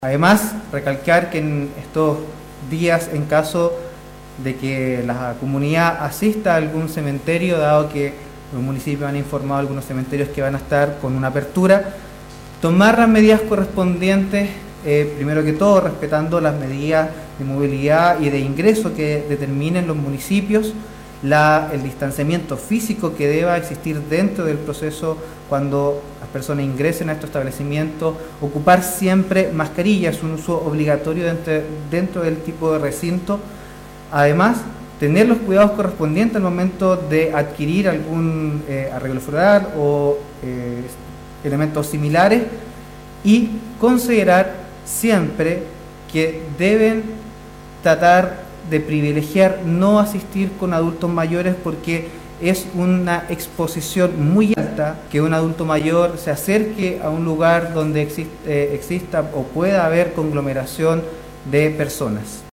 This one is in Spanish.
Además, recalcar que en estos días, en caso de que la comunidad asista a algún cementerio, dado que los municipios han informado a algunos cementerios que van a estar con una apertura, tomar las medidas correspondientes, primero que todo respetando las medidas de movilidad y de ingreso que determinen los municipios, el distanciamiento físico que deba existir dentro del proceso cuando las personas ingresen a estos establecimientos, ocupar siempre mascarillas, un uso obligatorio dentro del tipo de recinto. Además, tener los cuidados correspondientes al momento de adquirir algún arreglo floral o elementos similares, y considerar siempre que deben tratar de privilegiar no asistir con adultos mayores, porque es una exposición muy alta que un adulto mayor se acerque a un lugar donde exista o pueda haber conglomeración de personas.